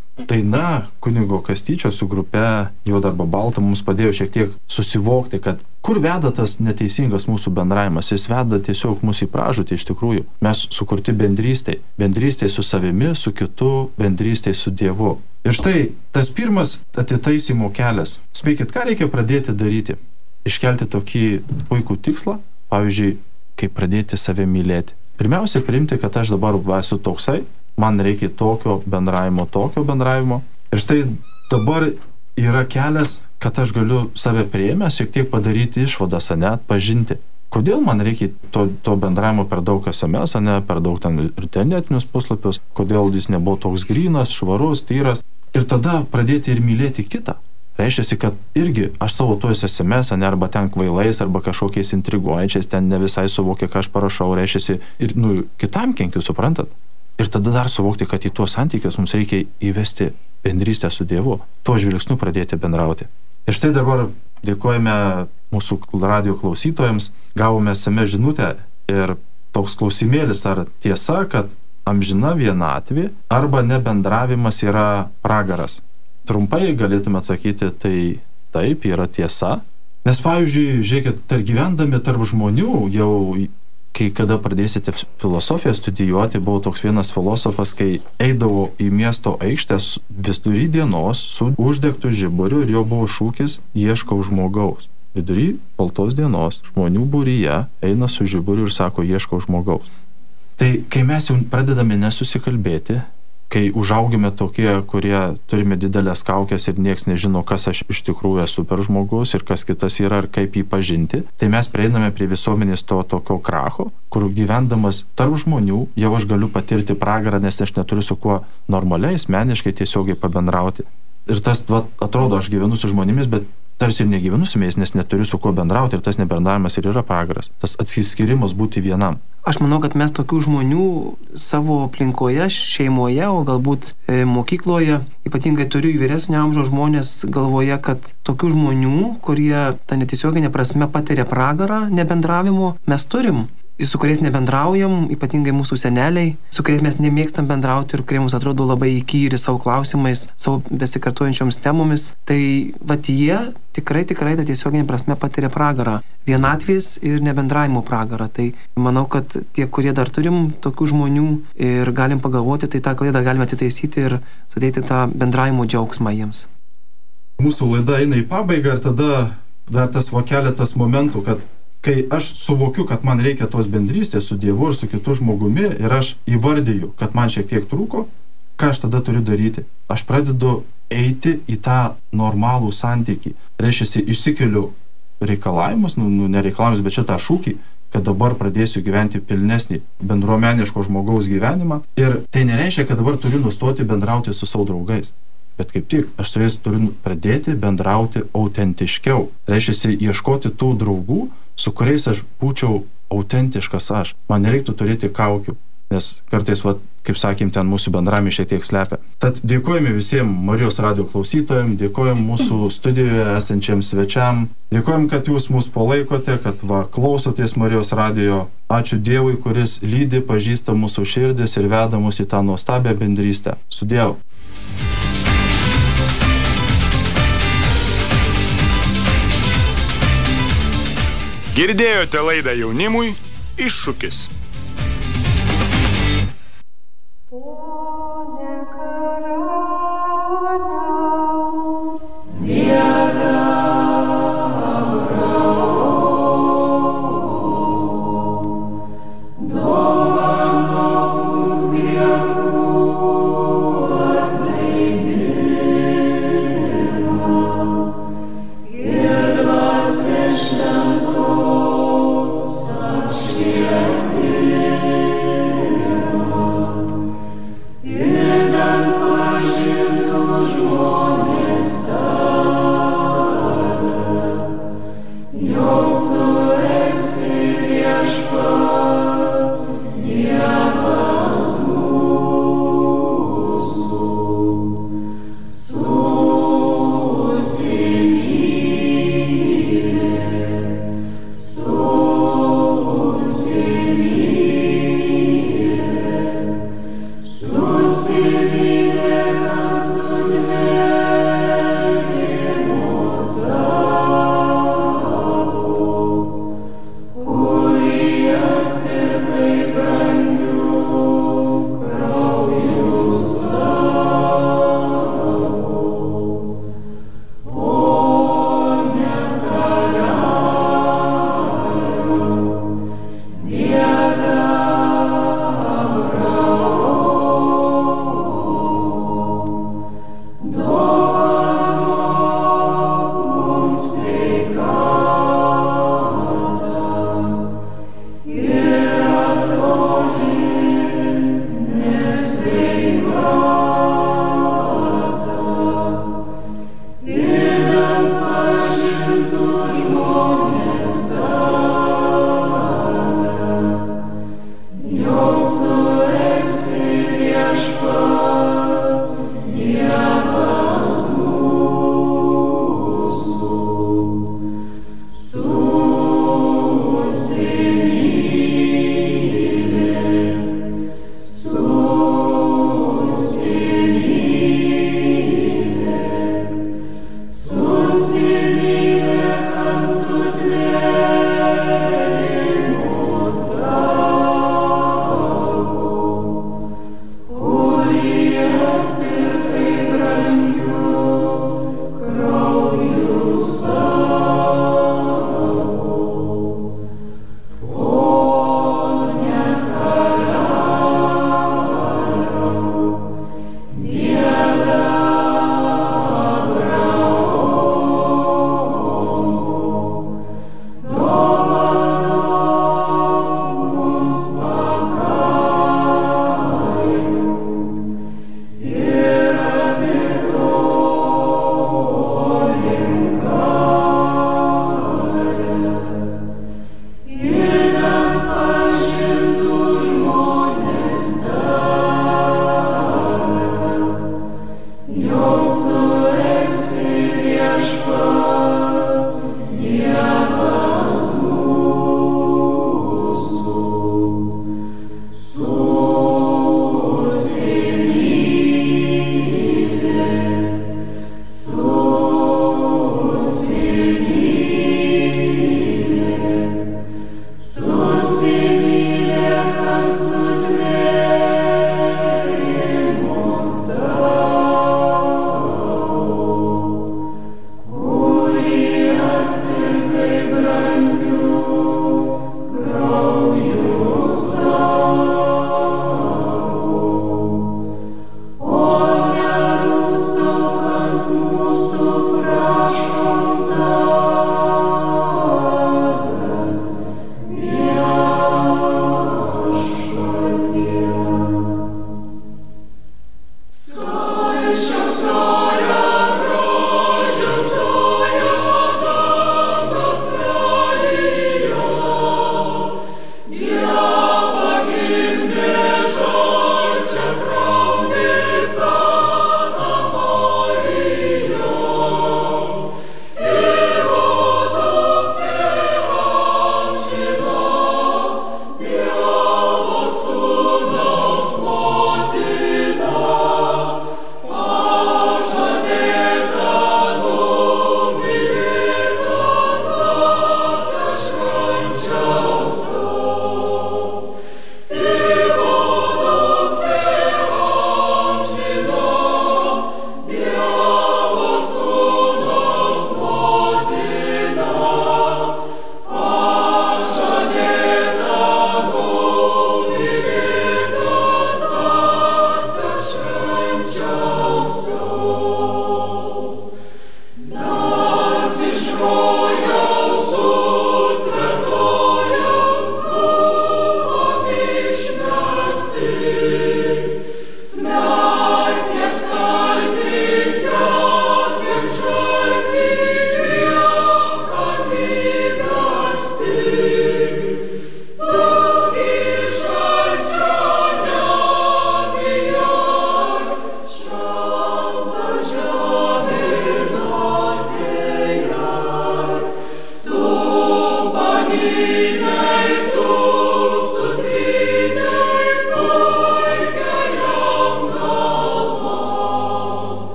daina kunigo Kastyčio su grupe Juoda arba balta mums padėjo šiek tiek susivokti, kad kur veda tas neteisingas mūsų bendravimas. Jis veda tiesiog mūsų į pražūtį iš tikrųjų. Mes sukurti bendrystėj. Bendrystėj su savimi, su kitu, bendrystėj su Dievu. Ir štai tas pirmas atitaisymo kelias. Spėkit, ką reikia pradėti daryti? Iškelti tokį puikų tikslą, pavyzdžiui, kaip pradėti save mylėti. Pirmiausia, priimti, kad aš dabar esu toksai, man reikia tokio bendravimo. Ir štai dabar yra kelias, kad aš galiu save priėmęs šiek tiek padaryti išvadas, atpažinti. Kodėl man reikia to bendravimo per daug SMS, per daug ten ir internetinius puslapius, kodėl jis nebuvo toks grynas, švarus, tyras. Ir tada pradėti ir mylėti kitą. Reiškia, kad irgi aš savo tuos SMS, arba ten kvailais, arba kažkokiais intriguojančiais, ten ne visai suvokia, ką aš parašau, reiškia, ir kitam kenkiu, suprantat? Ir tada dar suvokti, kad į tuos santykius mums reikia įvesti bendrystę su Dievu, tuo žvilgsniu pradėti bendrauti. Ir štai dabar dėkojame mūsų radio klausytojams, gavome SMS žinutę ir toks klausimėlis, ar tiesa, kad amžina vienatvė arba nebendravimas yra pragaras. Trumpai galėtume atsakyti, tai taip, yra tiesa. Nes pavyzdžiui, žiūrėkit, gyvendami tarp žmonių, jau kai kada pradėsite filosofiją studijuoti, buvo toks vienas filosofas, kai eidavo į miesto aikštės vidury dienos su uždegtų žiburiu ir jo buvo šūkis ieškau žmogaus. Vidury baltos dienos žmonių būryje eina su žiburiu ir sako ieškau žmogaus. Tai kai mes jau pradedame nesusikalbėti, kai užaugime tokie, kurie turime didelės kaukės ir nieks nežino, kas aš iš tikrųjų esu per žmogus ir kas kitas yra ir kaip jį pažinti, tai mes prieiname prie visuomenės to tokio kracho, kur gyvendamas tarp žmonių jau aš galiu patirti pragarą, nes aš neturiu su kuo normaliai, asmeniškai tiesiogiai pabendrauti. Ir tas, atrodo, aš gyvenu su žmonėmis, bet tarsi ir negyvenu su jais, nes neturiu su kuo bendrauti ir tas nebendravimas ir yra pragaras. Tas atsiskirimas būti vienam. Aš manau, kad mes tokių žmonių savo aplinkoje, šeimoje, o galbūt mokykloje, ypatingai turiu vyresnio amžiaus žmonės galvoje, kad tokių žmonių, kurie tą netiesioginę prasme patiria pragarą nebendravimo, mes turim. Su kuriais nebendraujam, ypatingai mūsų seneliai, su kuriais mes nemėgstam bendrauti ir kurie mums atrodo labai įkyri savo klausimais, savo besikartojančioms temomis, tai jie tikrai tą tiesioginę prasme patiria pragarą. Vienatvės ir nebendravimo pragarą. Tai manau, kad tie, kurie dar turim tokių žmonių ir galim pagalvoti, tai tą klaidą galime atitaisyti ir sudėti tą bendravimo džiaugsmą jiems. Mūsų laida eina į pabaigą ir tada dar tas keletas momentų, kad kai aš suvokiu, kad man reikia tos bendrystės su Dievu ir su kitu žmogumi ir aš įvardyju, kad man šiek tiek trūko, ką aš tada turiu daryti? Aš pradedu eiti į tą normalų santykį. Reiškia, išsikeliu reikalavimus, ne reikalavimus, bet šitą šūkį, kad dabar pradėsiu gyventi pilnesnį bendruomeniško žmogaus gyvenimą. Ir tai nereiškia, kad dabar turiu nustoti bendrauti su savo draugais. Bet kaip tik, aš turiu pradėti bendrauti autentiškiau. Reiškia, ieškoti tų draugų, su kuriais aš būčiau autentiškas aš. Man nereiktų turėti kaukių, nes kartais, kaip sakėm, ten mūsų bendravimai šiek tiek slepia. Tad dėkojame visiems Marijos radijo klausytojams, dėkojame mūsų studijoje esančiams svečiam, dėkojame, kad jūs mus palaikote, kad klausotės Marijos radijo. Ačiū Dievui, kuris lydi, pažįsta mūsų širdis ir veda mus į tą nuostabią bendrystę. Su Dievu. Girdėjote laidą Jaunimui iššūkis. Susimylė